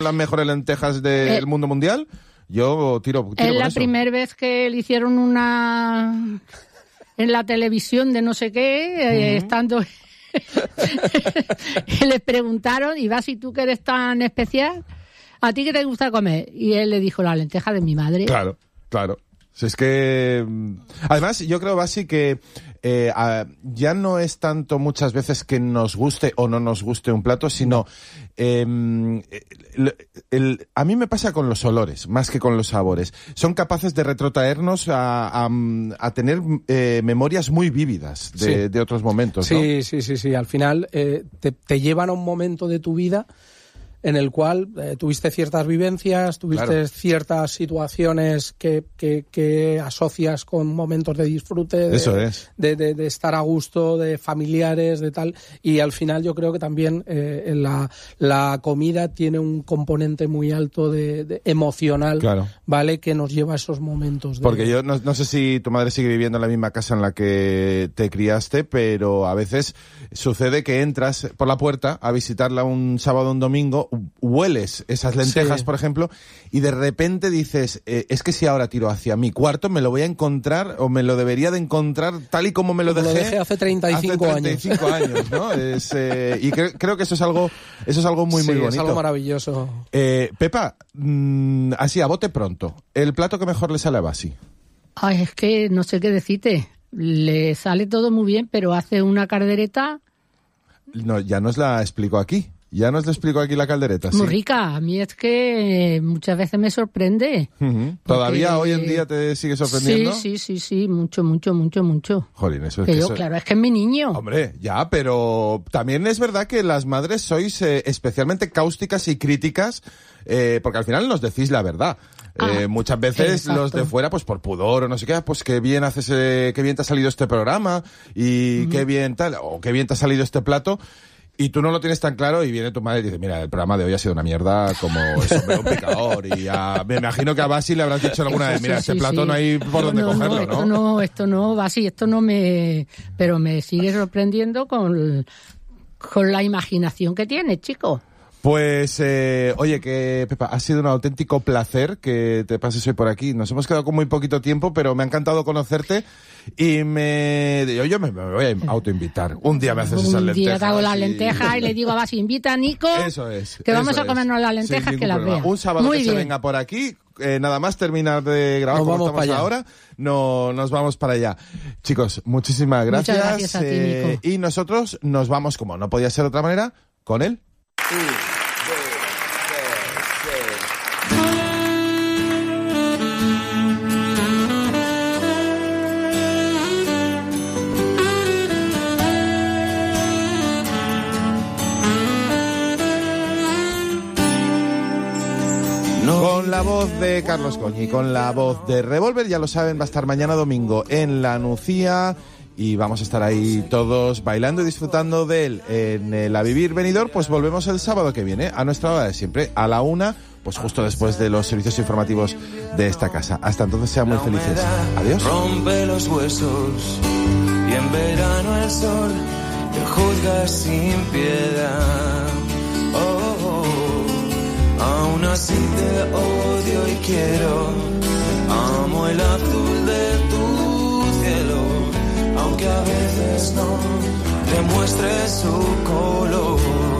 las mejores lentejas del mundo mundial, yo tiro es con la eso. primera vez que le hicieron una en la televisión de no sé qué, estando... Le preguntaron, y vas, ¿y tú que eres tan especial? ¿A ti qué te gusta comer? Y él le dijo, la lenteja de mi madre. Claro. Si es que... Además, yo creo, Basi, que ya no es tanto muchas veces que nos guste o no nos guste un plato, sino... a mí me pasa con los olores, más que con los sabores. Son capaces de retrotraernos a tener memorias muy vívidas de otros momentos, ¿no? Sí. Al final te llevan a un momento de tu vida en el cual tuviste ciertas vivencias, tuviste ciertas situaciones que asocias con momentos de disfrute, de estar a gusto, de familiares, de tal, y al final yo creo que también la comida tiene un componente muy alto de emocional, ¿vale? Que nos lleva a esos momentos. Porque yo no sé si tu madre sigue viviendo en la misma casa en la que te criaste, pero a veces sucede que entras por la puerta a visitarla un sábado o un domingo, hueles esas lentejas, por ejemplo, y de repente dices, es que si ahora tiro hacia mi cuarto me lo voy a encontrar, o me lo debería de encontrar tal y como me lo dejé hace 35 años, ¿no? Y creo que eso es algo muy bonito. Es algo maravilloso. Pepa, así a bote pronto, el plato que mejor le sale a Basi. Ay, es que no sé qué decirte. Le sale todo muy bien, pero hace una caldereta... No, ya nos la explico aquí. Ya nos lo explico aquí la caldereta, muy rica. A mí es que muchas veces me sorprende. ¿Todavía hoy en día te sigue sorprendiendo? Sí. Mucho. Jolín, eso es que yo, claro, es que es mi niño. Hombre, ya, pero también es verdad que las madres sois especialmente cáusticas y críticas, porque al final nos decís la verdad. Muchas veces los de fuera, pues por pudor o no sé qué, pues qué bien qué bien te ha salido este programa y qué bien tal, o qué bien te ha salido este plato. Y tú no lo tienes tan claro y viene tu madre y dice, mira, el programa de hoy ha sido una mierda como eso, un picador. Y me imagino que a Basi le habrás dicho alguna vez, mira, este plato no hay por dónde cogerlo, ¿no? Esto no, Basi, esto no me... Pero me sigue sorprendiendo con la imaginación que tiene, chico. Pues, oye, que Pepa, ha sido un auténtico placer que te pases hoy por aquí. Nos hemos quedado con muy poquito tiempo, pero me ha encantado conocerte y yo me voy a autoinvitar. Un día me haces esas lentejas. Un día te hago las lentejas y le digo a Basi, invita a Nico. Eso es. Que vamos a comernos las lentejas, que las vea. Un sábado que se venga por aquí, nada más terminar de grabar como estamos ahora, nos vamos para allá. Chicos, muchísimas gracias. Muchas gracias a ti, Nico. Y nosotros nos vamos, como no podía ser de otra manera, con él. Con la voz de Carlos Goñi, con la voz de Revolver, ya lo saben, va a estar mañana domingo en La Nucía y vamos a estar ahí todos bailando y disfrutando de él en el A Vivir Benidorm. Pues volvemos el sábado que viene a nuestra hora de siempre, a la 1, pues justo después de los servicios informativos de esta casa. Hasta entonces sean muy felices. Adiós. Rompe los huesos y en verano el sol te juzga sin piedad. Aún así te odio y quiero, amo el azul de tu cielo, aunque a veces no demuestres su color.